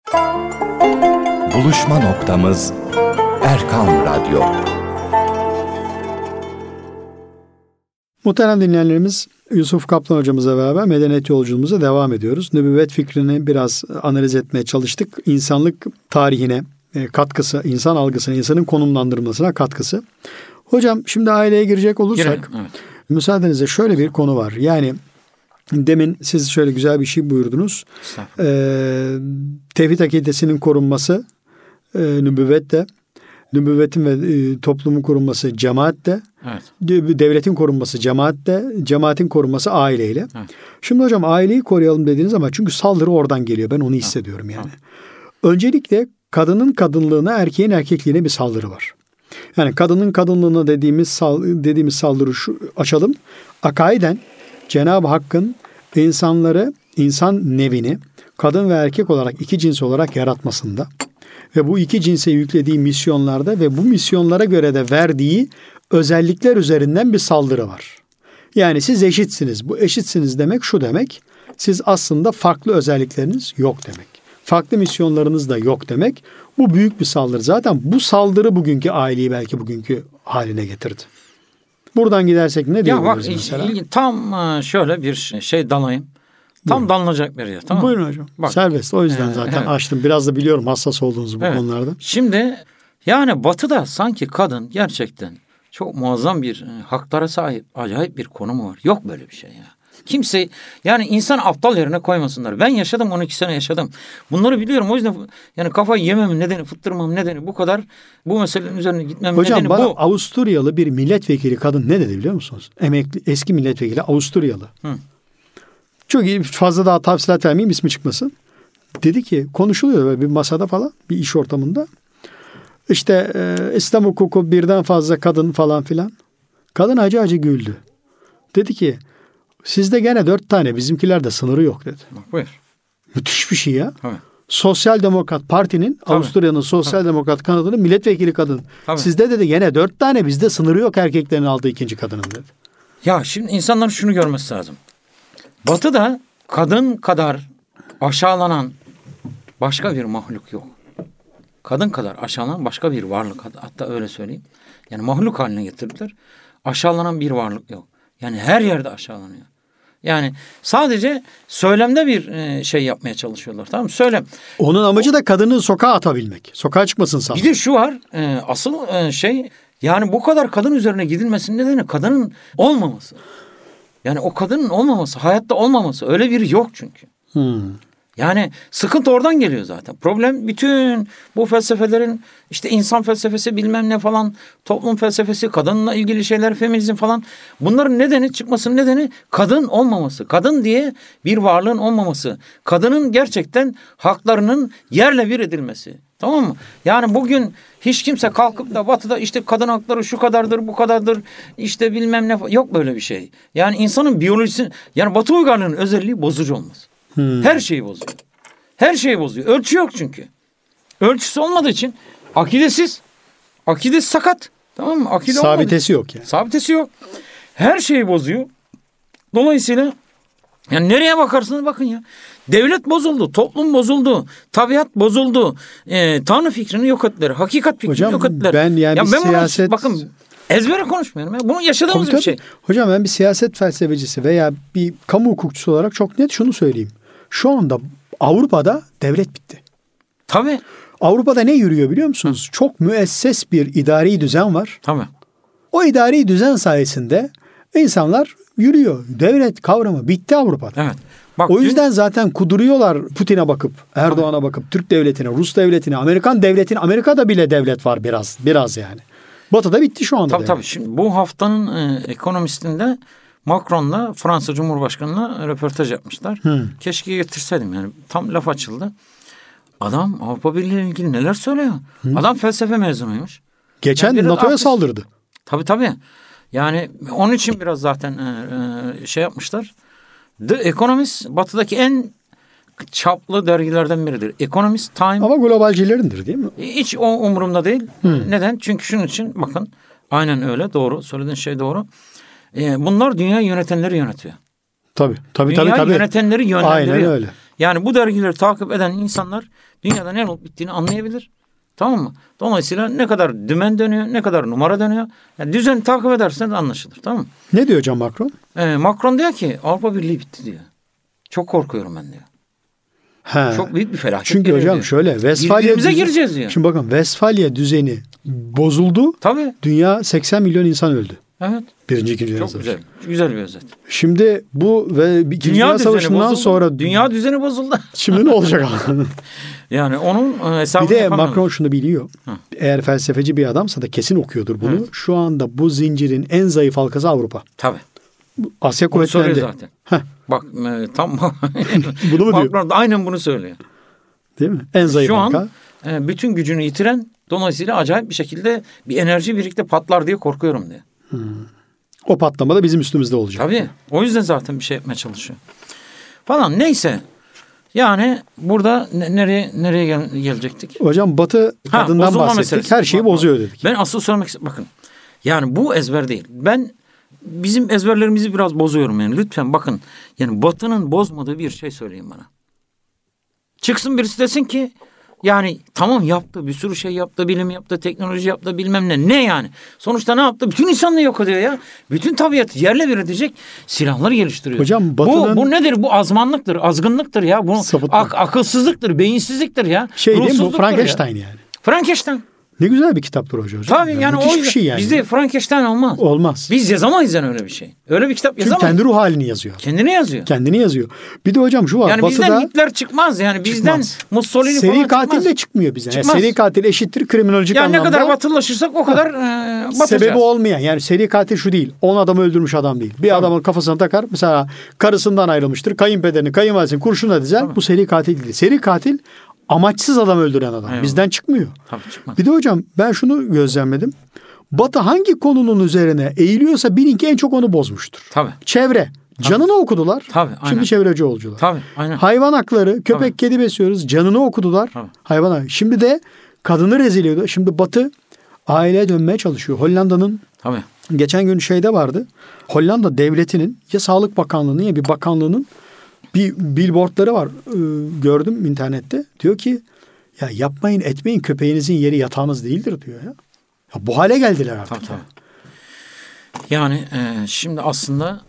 Buluşma noktamız Erkam Radyo. Muhterem dinleyenlerimiz, Yusuf Kaplan hocamızla beraber medeniyet yolculuğumuza devam ediyoruz. Nübüvvet fikrini biraz analiz etmeye çalıştık. İnsanlık tarihine katkısı, insan algısına, insanın konumlandırılmasına katkısı. Hocam şimdi aileye girecek olursak, Girelim, evet. Müsaadenizle şöyle bir konu var. Yani demin siz şöyle güzel bir şey buyurdunuz. Ee, tevhid akidesinin korunması e, nübüvvette, nübüvvetin ve e, toplumun korunması cemaatte, evet. devletin korunması cemaatte, cemaatin korunması aileyle. Evet. Şimdi hocam aileyi koruyalım dediniz ama çünkü saldırı oradan geliyor. Ben onu hissediyorum yani. Evet. Öncelikle kadının kadınlığına, erkeğin erkekliğine bir saldırı var. Yani kadının kadınlığına dediğimiz sal, dediğimiz saldırı şu, açalım. Akaiden Cenab-ı Hakk'ın insanları, insan nevini kadın ve erkek olarak iki cins olarak yaratmasında ve bu iki cinse yüklediği misyonlarda ve bu misyonlara göre de verdiği özellikler üzerinden bir saldırı var. Yani siz eşitsiniz. Bu eşitsiniz demek şu demek. Siz aslında farklı özellikleriniz yok demek. Farklı misyonlarınız da yok demek. Bu büyük bir saldırı. Zaten bu saldırı bugünkü aileyi belki bugünkü haline getirdi. Buradan gidersek ne diyoruz mesela? Ya bak tam şöyle bir şey dalayım. Tam Buyurun. Dalınacak bir yer. Tamam. Buyurun hocam. Bak, serbest. O yüzden zaten evet. açtım. Biraz da biliyorum hassas olduğunuzu bu evet. konularda. Şimdi yani Batı'da sanki kadın gerçekten çok muazzam bir haklara sahip, acayip bir konumu var. Yok böyle bir şey ya. Kimse yani insan aptal yerine koymasınlar. Ben yaşadım, on iki sene yaşadım. Bunları biliyorum. O yüzden yani kafayı yememin nedeni, fıttırmamın nedeni bu kadar. Bu meselenin üzerine gitmemin Hocam, nedeni bu. Hocam bana Avusturyalı bir milletvekili kadın ne dedi biliyor musunuz? Emekli eski milletvekili Avusturyalı. Hı. Çok iyi, fazla daha tavsiyeler vermeyeyim, ismi çıkmasın. Dedi ki konuşuluyor böyle bir masada falan, bir iş ortamında. İşte e, İslam hukuku birden fazla kadın falan filan. Kadın acı acı güldü. Dedi ki sizde gene dört tane, bizimkilerde sınırı yok dedi. Bak buyur. Müthiş bir şey ya. Tabii. Sosyal Demokrat Parti'nin, Tabii. Avusturya'nın Sosyal Tabii. Demokrat kanadının milletvekili kadın. Tabii. Sizde dedi gene dört tane, bizde sınırı yok erkeklerin aldığı ikinci kadının dedi. Ya şimdi insanların şunu görmesi lazım. Batı'da kadın kadar aşağılanan başka bir mahluk yok. Kadın kadar aşağılanan başka bir varlık, hatta öyle söyleyeyim. Yani mahluk haline getirdiler. Aşağılanan bir varlık yok. Yani her yerde aşağılanıyor. Yani sadece söylemde bir şey yapmaya çalışıyorlar. Tamam mı? Söylem. Onun amacı da kadını sokağa atabilmek. Sokağa çıkmasın sağ. Bir de şu var. Asıl şey yani bu kadar kadın üzerine gidilmesinin nedeni kadının olmaması. Yani o kadının olmaması, hayatta olmaması. Öyle biri yok çünkü. Hmm. Yani sıkıntı oradan geliyor zaten. Problem bütün bu felsefelerin işte insan felsefesi bilmem ne falan, toplum felsefesi, kadınla ilgili şeyler, feminizm falan. Bunların nedeni, çıkmasının nedeni kadın olmaması. Kadın diye bir varlığın olmaması. Kadının gerçekten haklarının yerle bir edilmesi. Tamam mı? Yani bugün hiç kimse kalkıp da Batı'da işte kadın hakları şu kadardır, bu kadardır, işte bilmem ne, yok böyle bir şey. Yani insanın biyolojisi, yani Batı uygarlığının özelliği bozucu olması. Hmm. Her şeyi bozuyor. Her şeyi bozuyor. Ölçü yok çünkü. Ölçüsü olmadığı için akidesiz. Akidesi sakat. Tamam mı? Akide Sabitesi yok yani. Sabitesi yok. Her şeyi bozuyor. Dolayısıyla yani nereye bakarsınız bakın ya. Devlet bozuldu, toplum bozuldu, tabiat bozuldu. Ee, Tanrı fikrini yok ettiler, hakikat fikrini Hocam, yok ettiler. Ben yani ya bir ben siyaset... Bunu, bakın ezbere konuşmuyorum. Ya. Bunu yaşadığımız tabii, bir şey. Tabii. Hocam ben bir siyaset felsefecisi veya bir kamu hukukçusu olarak çok net şunu söyleyeyim. Şu anda Avrupa'da devlet bitti. Tabii. Avrupa'da ne yürüyor biliyor musunuz? Hı. Çok müesses bir idari düzen var. Tabii. O idari düzen sayesinde insanlar yürüyor. Devlet kavramı bitti Avrupa'da. Evet. Bak, o yüzden dün... zaten kuduruyorlar Putin'e bakıp, Erdoğan'a bakıp, Türk devletine, Rus devletine, Amerikan devletine. Amerika'da bile devlet var biraz, biraz yani. Batı'da bitti şu anda. Tabii devlet. Tabii. Şimdi bu haftanın e, ekonomistinde Macron'la Fransa Cumhurbaşkanı'na röportaj yapmışlar. Hmm. Keşke getirseydim yani. Tam laf açıldı. Adam Avrupa Birliği ile ilgili neler söylüyor? Hmm. Adam felsefe mezunuymuş. Geçen yani NATO'ya artist... saldırdı. Tabii tabii. Yani onun için biraz zaten e, şey yapmışlar. The Economist Batı'daki en çaplı dergilerden biridir. Economist, Time. Ama globalcilerindir değil mi? Hiç o umurumda değil. Hmm. Neden? Çünkü şunun için bakın aynen öyle doğru. Söylediğin şey doğru. Ee, bunlar dünya yönetenleri yönetiyor. Tabii. Tabii dünya tabii. tabii. yönetenleri yönlendiriyor. Aynen öyle. Yani bu dergileri takip eden insanlar dünyada ne olup bittiğini anlayabilir. Tamam mı? Dolayısıyla ne kadar dümen dönüyor, ne kadar numara dönüyor. Yani düzeni takip ederseniz anlaşılır. Tamam mı? Ne diyor hocam Macron? Ee, Macron diyor ki Avrupa Birliği bitti diyor. Çok korkuyorum ben diyor. He. Çok büyük bir felaket. Çünkü hocam diyor. Şöyle Westfalia birbirimize düzeni, gireceğiz diyor. Şimdi bakın Westfalia düzeni bozuldu. Tabii. Dünya seksen milyon insan öldü. Evet. Birinci, ikinci Dünya Çok Savaşı. güzel. Güzel bir özet. Şimdi bu ve İkinci Dünya, Dünya Savaşı'ndan sonra dünya düzeni bozuldu. Şimdi ne olacak? Yani onun hesabını bir de yapamam. Macron şunu biliyor. Hı. Eğer felsefeci bir adamsa da kesin okuyordur bunu. Hı. Şu anda bu zincirin en zayıf halkası Avrupa. Tabii. Asya kuvvetlendi. zaten. Heh. Bak e, tam bunu mu diyor? Macron aynen bunu söylüyor. Değil mi? En zayıf Şu halka. an e, bütün gücünü yitiren, dolayısıyla acayip bir şekilde bir enerji birlikte patlar diye korkuyorum diye. Hmm. O patlama da bizim üstümüzde olacak. Tabii. O yüzden zaten bir şey yapmaya çalışıyor. Falan neyse. Yani burada ne, nereye nereye gel, gelecektik? Hocam Batı kadından ha, bahsettik. Meselesi. Her şeyi bozuyor dedik. Ben asıl söylemek istiyorum. Bakın. Yani bu ezber değil. Ben bizim ezberlerimizi biraz bozuyorum yani. Lütfen bakın. Yani Batı'nın bozmadığı bir şey söyleyin bana. Çıksın birisi desin ki yani tamam yaptı, bir sürü şey yaptı, bilim yaptı, teknoloji yaptı, bilmem ne. Ne yani? Sonuçta ne yaptı? Bütün insanlığı yok ediyor ya. Bütün tabiatı yerle bir edecek silahları geliştiriyor. Hocam Batı'nın... Bu, bu nedir? Bu azmanlıktır, azgınlıktır ya. Bu ak- akılsızlıktır, beyinsizliktir ya. Şey değil mi? Bu Frankenstein ya. yani. Frankenstein. Ne güzel bir kitaptır hocam. Tabii yani, yani o bir şey yani. Bizde Frankenstein olmaz. Olmaz. Biz yazamayız yani öyle bir şey. Öyle bir kitap Çünkü yazamayız. kendi ruh halini yazıyor. Kendini yazıyor. Kendini yazıyor. Bir de hocam şu var. Yani Batı'da bizden Hitler çıkmaz. Yani bizden çıkmaz. Mussolini seri falan çıkmaz. Seri katil de çıkmıyor bize. Yani seri katil eşittir kriminolojik yani anlamda. Ne kadar batılılaşırsak o kadar e, batacağız. Sebebi olmayan. Yani seri katil şu değil. on adamı öldürmüş adam değil. Bir tamam. adamın kafasına takar. Mesela karısından ayrılmıştır. Kayınpederini, kayınvalidesini kurşuna dizer. Tamam. Bu seri katil değil. Seri katil amaçsız adam öldüren adam. Eyvallah. Bizden çıkmıyor. Tabii çıkmaz. Bir de hocam ben şunu gözlemledim. Batı hangi konunun üzerine eğiliyorsa bilin ki en çok onu bozmuştur. Tabii. Çevre. Tabii. Canını okudular. Tabii, aynen. Şimdi çevreci olcular. Tabii, aynen. Hayvan hakları, köpek, Tabii. kedi besliyoruz. Canını okudular. Tabii. Hayvan hakları. Şimdi de kadını rezil ediyor. Şimdi Batı aileye dönmeye çalışıyor. Hollanda'nın Tabii. geçen gün şeyde vardı. Hollanda devletinin ya Sağlık Bakanlığı'nın ya bir bakanlığının bir billboardları var. Ee, gördüm internette. Diyor ki ya yapmayın etmeyin, köpeğinizin yeri yatağınız değildir diyor ya. Ya bu hale geldiler artık. Tabii, tabii. Yani e, şimdi aslında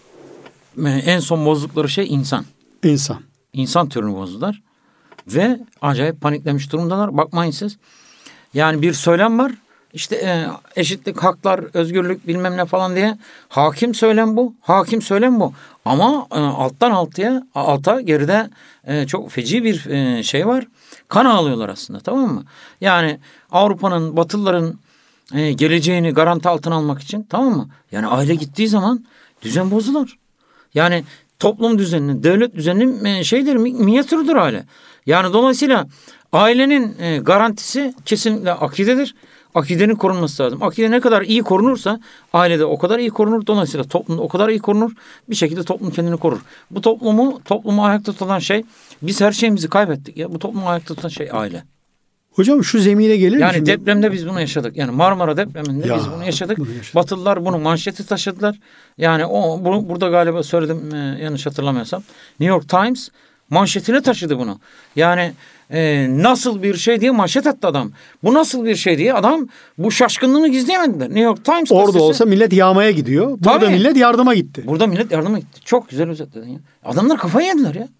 e, en son bozdukları şey insan. İnsan. İnsan türünü bozdular. Ve acayip paniklemiş durumdalar. Bakmayın siz. Yani bir söylem var. İşte e, eşitlik, haklar, özgürlük bilmem ne falan diye. Hakim söylem bu. Hakim söylem bu. Ama e, alttan altıya, alta geride e, çok feci bir e, şey var. Kan ağlıyorlar aslında, tamam mı? Yani Avrupa'nın, Batılıların e, geleceğini garanti altına almak için, tamam mı? Yani aile gittiği zaman düzen bozulur. Yani toplum düzeninin, devlet düzeninin e, şeydir, minyatürdür aile. Yani dolayısıyla ailenin e, garantisi kesinlikle akidedir. Akidenin korunması lazım. Akide ne kadar iyi korunursa ailede o kadar iyi korunur. Dolayısıyla toplumda o kadar iyi korunur. Bir şekilde toplum kendini korur. Bu toplumu, toplumu ayakta tutan şey, biz her şeyimizi kaybettik ya. Bu toplumu ayakta tutan şey aile. Hocam şu zemine gelir mi? Yani şimdi? depremde biz bunu yaşadık. Yani Marmara depreminde ya, biz bunu yaşadık. Bunu yaşadık. Batılılar bunu manşeti taşıdılar. Yani o bunu, burada galiba söyledim e, yanlış hatırlamıyorsam. New York Times manşetine taşıdı bunu. Yani e, nasıl bir şey diye manşet attı adam. Bu nasıl bir şey diye adam bu şaşkınlığını gizleyemediler. New York Times orada gazetesi, olsa millet yağmaya gidiyor. Burada tabii, millet yardıma gitti. Burada millet yardıma gitti. Çok güzel özetledin ya. Adamlar kafayı yediler ya.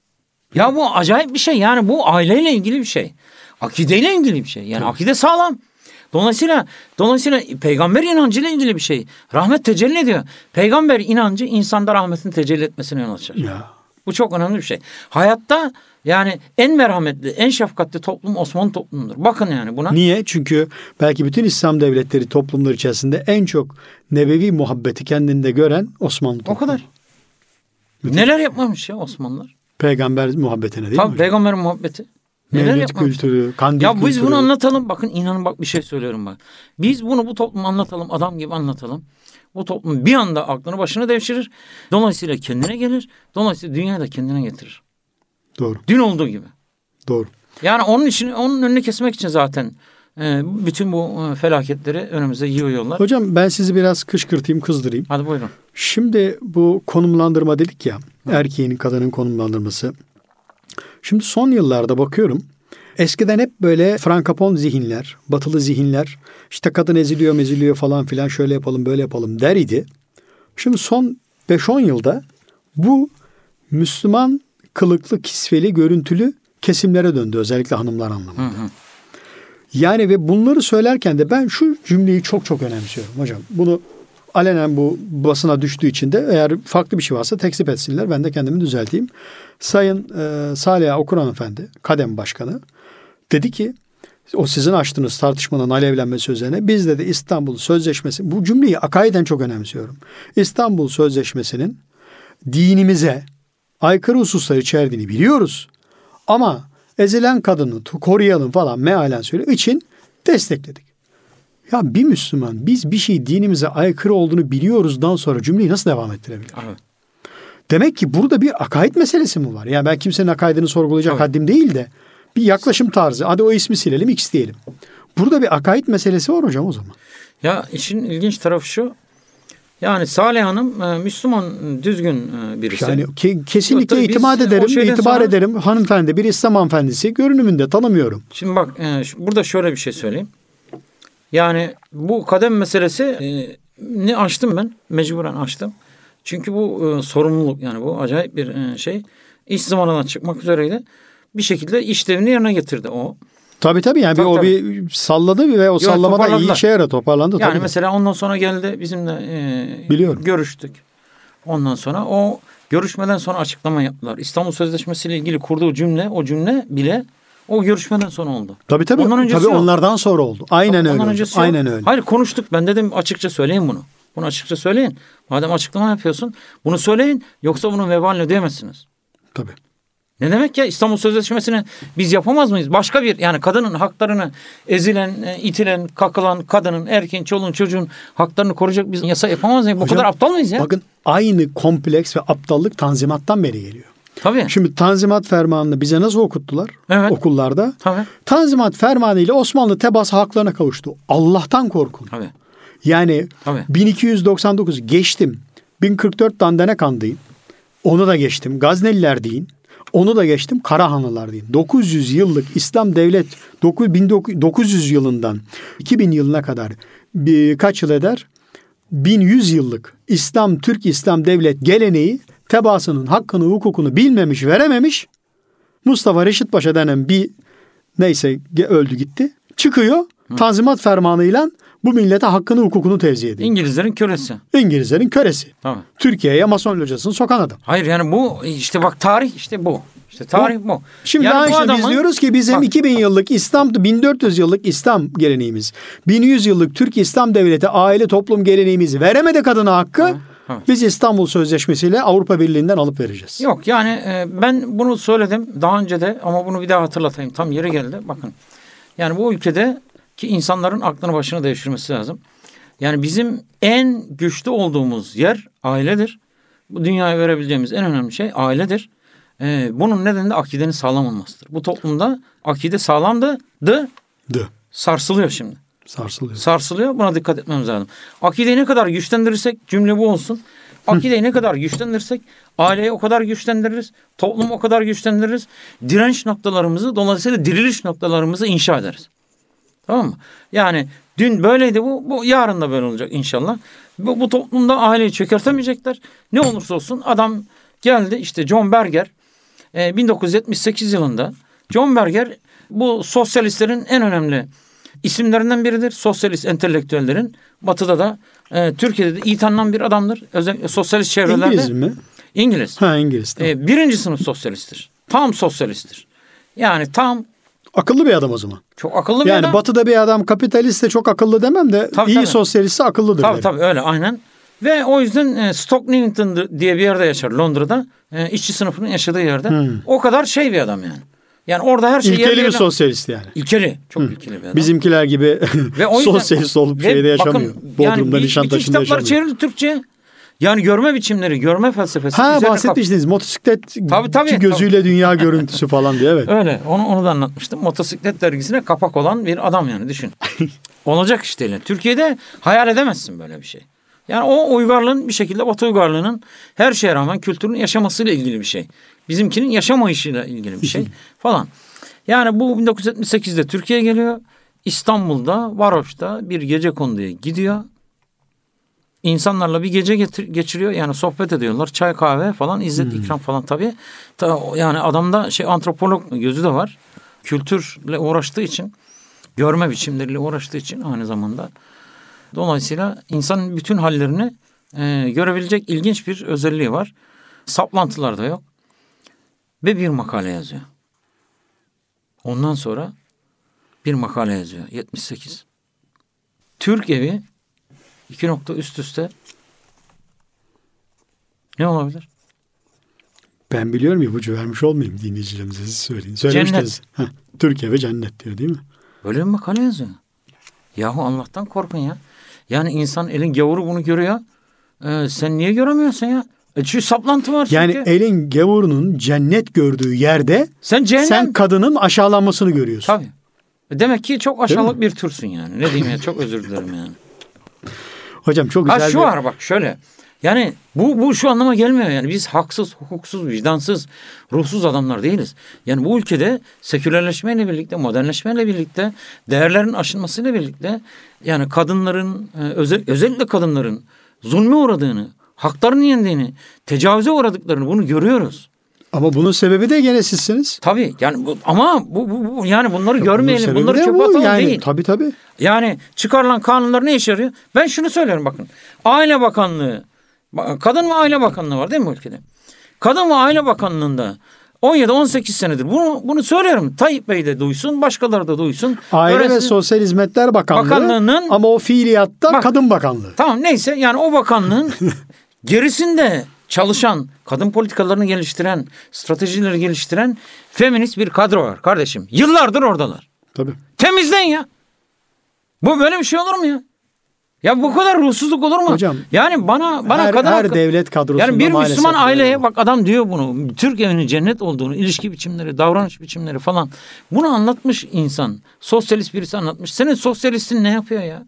Ya bu acayip bir şey. Yani bu aileyle ilgili bir şey. Akideyle ilgili bir şey. Yani tabii, akide sağlam. Dolayısıyla dolayısıyla peygamber inancıyla ilgili bir şey. Rahmet tecelli ediyor. Peygamber inancı insanda rahmetin tecelli etmesine yol açar. Ya. Bu çok önemli bir şey. Hayatta yani en merhametli, en şefkatli toplum Osmanlı toplumudur. Bakın yani buna. Niye? Çünkü belki bütün İslam devletleri toplumları içerisinde en çok nebevi muhabbeti kendinde gören Osmanlı toplumu. O kadar. Bütün. Neler yapmamış ya Osmanlılar? Peygamber muhabbetine değil Tabii, mi? Peygamber muhabbeti. Neler Mevlid kültürü, kandil ya kültürü. Biz bunu anlatalım. Bakın inanın bak bir şey söylüyorum bak. Biz bunu bu topluma anlatalım. Adam gibi anlatalım. Bu toplum bir anda aklını başına devşirir. Dolayısıyla kendine gelir. Dolayısıyla dünyayı da kendine getirir. Doğru. Dün olduğu gibi. Doğru. Yani onun için, onun önünü kesmek için zaten e, bütün bu e, felaketleri önümüze yığıyorlar. Hocam ben sizi biraz kışkırtayım, kızdırayım. Hadi buyurun. Şimdi bu konumlandırma dedik ya. Hı. Erkeğin, kadının konumlandırması. Şimdi son yıllarda bakıyorum eskiden hep böyle frankopon zihinler, batılı zihinler, işte kadın eziliyor meziliyor falan filan, şöyle yapalım böyle yapalım der idi. Şimdi son beş on yılda bu Müslüman kılıklı, kisveli, görüntülü kesimlere döndü, özellikle hanımlar anlamında. Hı hı. Yani ve bunları söylerken de ben şu cümleyi çok çok önemsiyorum hocam. Bunu alenen bu basına düştüğü için de eğer farklı bir şey varsa tekzip etsinler, ben de kendimi düzelteyim. Sayın e, Salih Okuran Efendi, Kadem Başkanı dedi ki, o sizin açtığınız tartışmanın alevlenmesi üzerine biz de İstanbul Sözleşmesi, bu cümleyi akaiden çok önemsiyorum. İstanbul Sözleşmesi'nin dinimize aykırı hususlar içerdiğini biliyoruz. Ama ezilen kadını koruyalım falan mealen söylüyor için destekledik. Ya bir Müslüman biz bir şey dinimize aykırı olduğunu biliyoruzdan sonra cümleyi nasıl devam ettirebilir? Evet. Demek ki burada bir akaid meselesi mi var? Yani ben kimsenin akaidini sorgulayacak evet. haddim değil de bir yaklaşım tarzı. Hadi o ismi silelim, X diyelim. Burada bir akaid meselesi var hocam o zaman. Ya işin ilginç tarafı şu. Yani Salih Hanım Müslüman, düzgün birisi. Yani ke- kesinlikle Tabii itimat ederim, itibar sonra... ederim. Hanımefendi bir İslam hanımefendisi, görünümünde tanımıyorum. Şimdi bak burada şöyle bir şey söyleyeyim. Yani bu kadem meselesi e, ne açtım ben? Mecburen açtım. Çünkü bu e, sorumluluk, yani bu acayip bir e, şey. İş zamanından çıkmak üzereydi. Bir şekilde işlevini yerine getirdi o. Tabii tabii yani tabii, bir, o tabii. bir salladı ve o Yok, sallamada iyi işe yaradı, toparlandı. Yani tabii. mesela ondan sonra geldi bizimle e, Biliyorum. görüştük. Ondan sonra o görüşmeden sonra açıklama yaptılar. İstanbul Sözleşmesi ile ilgili kurduğu cümle, o cümle bile o görüşmeden sonra oldu. Tabii tabii. Ondan tabii yok. Onlardan sonra oldu. Aynen tabii, öyle. Aynen öyle. Hayır konuştuk. Ben dedim açıkça söyleyin bunu. Bunu açıkça söyleyin. Madem açıklama yapıyorsun, bunu söyleyin. Yoksa bunun vebalini ödeyemezsiniz. Tabii. Ne demek ya, İstanbul Sözleşmesi'ni biz yapamaz mıyız? Başka bir, yani kadının haklarını ezilen, itilen, kakılan kadının, erkeğin, çoluğun, çocuğun haklarını koruyacak biz yasa yapamaz mıyız? Bu kadar aptal mıyız ya? Bakın aynı kompleks ve aptallık Tanzimat'tan beri geliyor. Tabii. Şimdi Tanzimat Fermanı'nı bize nasıl okuttular? Evet. Okullarda. Tabii. Tanzimat Fermanı ile Osmanlı tebaası haklarına kavuştu. Allah'tan korkun. Tabii. Yani Tabii. bin iki yüz doksan dokuz geçtim. bin kırk dört Dandenekan deyin. Onu da geçtim. Gazneliler deyin. Onu da geçtim. Karahanlılar deyin. dokuz yüz yıllık İslam devlet bin dokuz yüz yılından iki bin yılına kadar bir, kaç yıl eder? bin yüz yıllık İslam, Türk İslam devlet geleneği tebaasının hakkını, hukukunu bilmemiş, verememiş. Mustafa Reşit Paşa denen bir neyse öldü gitti. Çıkıyor Hı. Tanzimat Fermanı'yla bu millete hakkını, hukukunu tevzi ediyor. İngilizlerin kölesi. İngilizlerin kölesi. Tamam. Türkiye'ye Mason locasını sokan adam. Hayır yani bu işte bak tarih işte bu. İşte tarih bu. bu. Şimdi yani Ayşe adamın, biz diyoruz ki bizim bak, iki bin yıllık İslam, bin dört yüz yıllık İslam geleneğimiz, bin yüz yıllık Türk İslam devleti, aile toplum geleneğimizi veremedi kadına hakkı. Ha. Evet. Biz İstanbul Sözleşmesi ile Avrupa Birliği'nden alıp vereceğiz. Yok yani e, ben bunu söyledim daha önce de ama bunu bir daha hatırlatayım. Tam yeri geldi. Bakın yani bu ülkede ki insanların aklını başına devşirmesi lazım. Yani bizim en güçlü olduğumuz yer ailedir. Bu dünyaya verebileceğimiz en önemli şey ailedir. E, bunun nedeni de akidenin sağlam olmasıdır. Bu toplumda akide sağlamdı. Dı. Dı. Sarsılıyor şimdi. Sarsılıyor. Sarsılıyor. Buna dikkat etmemiz lazım. Akideyi ne kadar güçlendirirsek, cümle bu olsun. Akideyi ne kadar güçlendirirsek aileyi o kadar güçlendiririz. Toplumu o kadar güçlendiririz. Direnç noktalarımızı, dolayısıyla diriliş noktalarımızı inşa ederiz. Tamam mı? Yani dün böyleydi bu, bu yarın da böyle olacak inşallah. Bu, bu toplumda aileyi çökertemeyecekler. Ne olursa olsun adam geldi işte John Berger e, bin dokuz yüz yetmiş sekiz yılında John Berger bu sosyalistlerin en önemli isimlerinden biridir. Sosyalist entelektüellerin Batı'da da e, Türkiye'de de iyi tanınan bir adamdır. Özellikle sosyalist çevrelerde. İngiliz mi? İngiliz. Ha İngiliz. Tamam. E, birinci sınıf sosyalisttir. Tam sosyalisttir. Yani tam. Akıllı bir adam o zaman. Çok akıllı bir yani adam. Yani Batı'da bir adam kapitalist de çok akıllı demem de tabii, iyi tabii. sosyalistse akıllıdır. Tabii tabii öyle aynen. Ve o yüzden e, Stoke Newington diye bir yerde yaşar Londra'da. E, işçi sınıfının yaşadığı yerde. Hmm. O kadar şey bir adam yani. Yani orada her şey İlkeli bir sosyalist yani. İlkeli. Çok Hı. ilkeli bir adam. Bizimkiler gibi ve o yüzden, sosyalist olup şeyde yaşamıyor. Bakın, Bodrum'da, yani Nişantaşı'nda yaşamıyor. Kitaplar çevrildi Türkçe. Yani görme biçimleri, görme felsefesi. Ha bahsetmiştiniz. Kap- Motosiklet tabii, tabii, gözüyle tabii. dünya görüntüsü falan diye. Evet. Öyle. Onu, onu da anlatmıştım. Motosiklet dergisine kapak olan bir adam yani düşün. Olacak işte. Yani. Türkiye'de hayal edemezsin böyle bir şey. Yani o uygarlığın bir şekilde Batı uygarlığının her şeye rağmen kültürün yaşamasıyla ilgili bir şey. Bizimkinin yaşamayışıyla ilgili bir şey falan. Yani bu bin dokuz yüz yetmiş sekizde Türkiye'ye geliyor. İstanbul'da, Varoş'ta bir gecekonduya gidiyor. İnsanlarla bir gece getir, geçiriyor. Yani sohbet ediyorlar. Çay, kahve falan, izzet, hmm. ikram falan tabii. Ta, yani adamda şey antropolog gözü de var. Kültürle uğraştığı için, görme biçimleriyle uğraştığı için aynı zamanda. Dolayısıyla insanın bütün hallerini e, görebilecek ilginç bir özelliği var. Saplantılar da yok. Ve bir makale yazıyor. Ondan sonra bir makale yazıyor. yetmiş sekiz. Türk evi iki nokta üst üste ne olabilir? Ben biliyorum, ipucu vermiş olmayayım dinleyicilerimize, siz söyleyin. Söylemiştiniz. Heh, Türk evi cennet diyor değil mi? Böyle bir makale yazıyor. Yahu Allah'tan korkun ya. Yani insan elin gavuru bunu görüyor. Ee, sen niye göremiyorsun ya? E çünkü saplantı var çünkü. Yani elin gavurunun cennet gördüğü yerde sen, cehennem... sen kadının aşağılanmasını görüyorsun. Tabii. Demek ki çok aşağılık bir türsün yani. Ne diyeyim ya, çok özür dilerim yani. Hocam çok güzel. Ha şu bir... var bak şöyle. Yani bu bu şu anlama gelmiyor yani. Biz haksız, hukuksuz, vicdansız, ruhsuz adamlar değiliz. Yani bu ülkede sekülerleşmeyle birlikte, modernleşmeyle birlikte, değerlerin aşılmasıyla birlikte yani kadınların, özel, özellikle kadınların zulme uğradığını, haklarının yendiğini, tecavüze uğradıklarını bunu görüyoruz. Ama bunun sebebi de gene sizsiniz. Tabii yani bu, ama bu, bu, bu yani bunları ya görmeyelim, bunları çöpe bu, atalım yani, değil. Tabii tabii. Yani çıkarılan kanunlar ne işe yarıyor? Ben şunu söylerim bakın. Aile Bakanlığı, Kadın ve Aile Bakanlığı var değil mi bu ülkede? Kadın ve Aile Bakanlığı'nda on yedi on sekiz senedir bunu bunu söylüyorum. Tayyip Bey de duysun, başkaları da duysun. Aile Öğretmen, ve Sosyal Hizmetler Bakanlığı Bakanlığı'nın, ama o fiiliyatta bak, Kadın Bakanlığı. Tamam neyse yani o bakanlığın gerisinde çalışan, kadın politikalarını geliştiren, stratejileri geliştiren feminist bir kadro var kardeşim. Yıllardır oradalar. Tabii. Temizleyin ya. Bu böyle bir şey olur mu ya? Ya bu kadar ruhsuzluk olur mu? Hocam, yani bana bana her, kadar her devlet kadrosunda yani bir Müslüman aileye böyle. Bak adam diyor bunu. Türk evinin cennet olduğunu, ilişki biçimleri, davranış biçimleri falan. Bunu anlatmış insan. Sosyalist birisi anlatmış. Senin sosyalistin ne yapıyor ya?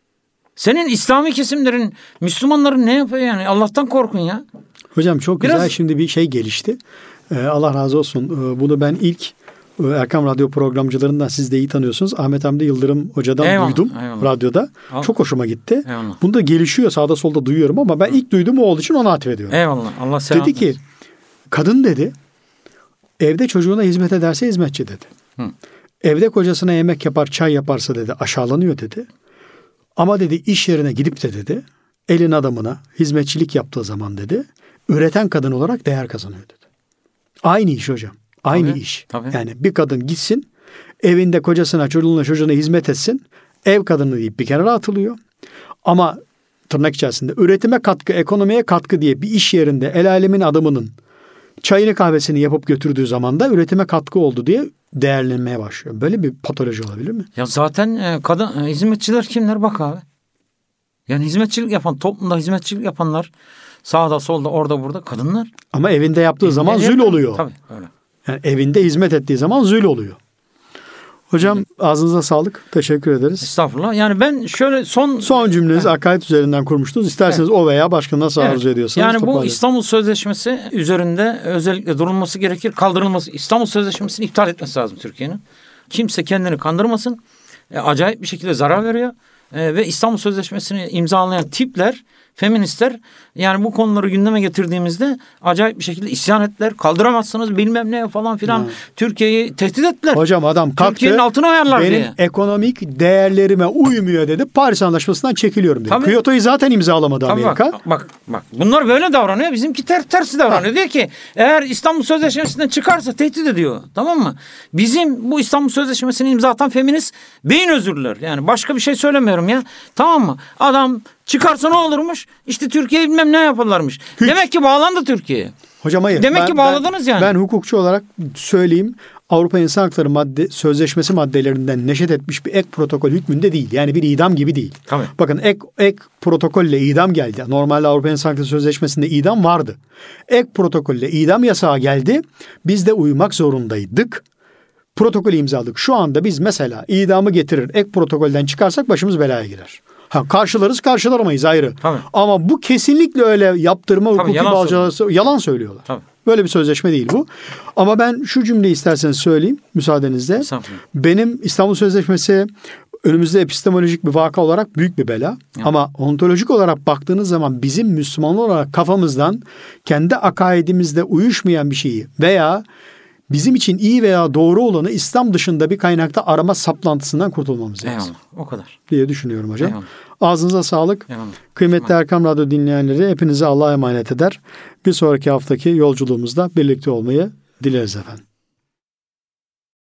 Senin İslami kesimlerin, Müslümanların ne yapıyor yani? Allah'tan korkun ya. Hocam çok Biraz... güzel şimdi bir şey gelişti. Ee, Allah razı olsun. Ee, bunu ben ilk Erkam Radyo programcılarından, siz de iyi tanıyorsunuz. Ahmet Hamdi Yıldırım Hoca'dan eyvallah, duydum eyvallah. radyoda. Al. Çok hoşuma gitti. Eyvallah. Bunda gelişiyor, sağda solda duyuyorum ama ben ilk duyduğum o olduğu için ona atfediyorum. Eyvallah. Allah selam Dedi ki, kadın dedi, evde çocuğuna hizmet ederse hizmetçi dedi. Hı. Evde kocasına yemek yapar, çay yaparsa dedi, aşağılanıyor dedi. Ama dedi iş yerine gidip de dedi, elin adamına hizmetçilik yaptığı zaman dedi, üreten kadın olarak değer kazanıyor dedi. Aynı iş hocam. Aynı tabii, iş. Tabii. Yani bir kadın gitsin, evinde kocasına, çocuğuna, çocuğuna hizmet etsin, ev kadını deyip bir kenara atılıyor. Ama tırnak içerisinde üretime katkı, ekonomiye katkı diye bir iş yerinde el alemin adamının çayını kahvesini yapıp götürdüğü zaman da üretime katkı oldu diye değerlenmeye başlıyor. Böyle bir patoloji olabilir mi? Ya zaten e, kadın e, hizmetçiler kimler bak abi. Yani hizmetçilik yapan, toplumda hizmetçilik yapanlar sağda solda orada burada kadınlar. Ama evinde yaptığı evinde zaman yapıyor. zül oluyor. Tabii öyle. Yani evinde hizmet ettiği zaman zül oluyor. Hocam evet. Ağzınıza sağlık. Teşekkür ederiz. Estağfurullah. Yani ben şöyle son... Son cümlenizi evet. akaid üzerinden kurmuştunuz. İsterseniz evet. o veya başka nasıl evet. arzu ediyorsanız. Yani bu toparlayın. İstanbul Sözleşmesi üzerinde özellikle durulması gerekir. Kaldırılması. İstanbul Sözleşmesi'ni iptal etmesi lazım Türkiye'nin. Kimse kendini kandırmasın. E, acayip bir şekilde zarar veriyor. E, ve İstanbul Sözleşmesi'ni imzalayan tipler, feministler yani bu konuları gündeme getirdiğimizde acayip bir şekilde isyan ettiler. Kaldıramazsınız bilmem ne falan filan. Hmm. Türkiye'yi tehdit ettiler. Hocam adam kalktı. Türkiye'nin altına ayarlar benim diye. ekonomik değerlerime uymuyor dedi. Paris Anlaşması'ndan çekiliyorum dedi. Kyoto'yu zaten imzalamadı Tabii Amerika. Bak, bak bak bunlar böyle davranıyor. Bizimki ter, tersi davranıyor. Ha. Diyor ki eğer İstanbul Sözleşmesi'nden çıkarsa tehdit ediyor. Tamam mı? Bizim bu İstanbul Sözleşmesi'ni imza atan feminist beyin özürler. Yani başka bir şey söylemiyorum ya. Tamam mı? Adam çıkarsa ne olurmuş? İşte Türkiye bilmem ne yaparlarmış. Hiç. Demek ki bağlandı Türkiye. Hocam hayır. Demek ben, ki bağladınız ben, yani. Ben hukukçu olarak söyleyeyim. Avrupa İnsan Hakları madde, Sözleşmesi maddelerinden neşet etmiş bir ek protokol hükmünde değil. Yani bir idam gibi değil. Tabii. Bakın ek, ek protokolle idam geldi. Normalde Avrupa İnsan Hakları Sözleşmesi'nde idam vardı. Ek protokolle idam yasağı geldi. Biz de uymak zorundaydık. Protokolü imzaladık. Şu anda biz mesela idamı getirir, ek protokolden çıkarsak başımız belaya girer. Ha, karşılarız karşılamayız ayrı. Tabii. Ama bu kesinlikle öyle yaptırma Tabii, hukuki yalan balcası yalan söylüyorlar. Tabii. Böyle bir sözleşme değil bu. Ama ben şu cümleyi isterseniz söyleyeyim müsaadenizle. Benim İstanbul Sözleşmesi önümüzde epistemolojik bir vaka olarak büyük bir bela. Evet. Ama ontolojik olarak baktığınız zaman bizim Müslümanlar olarak kafamızdan kendi akaidimizle uyuşmayan bir şeyi veya bizim için iyi veya doğru olanı İslam dışında bir kaynakta arama saplantısından kurtulmamız lazım. Eyvallah, o kadar. Diye düşünüyorum hocam. Eyvallah. Ağzınıza sağlık. Eyvallah. Kıymetli Erkam Radyo dinleyenleri, hepinize Allah'a emanet eder. Bir sonraki haftaki yolculuğumuzda birlikte olmayı dileriz efendim.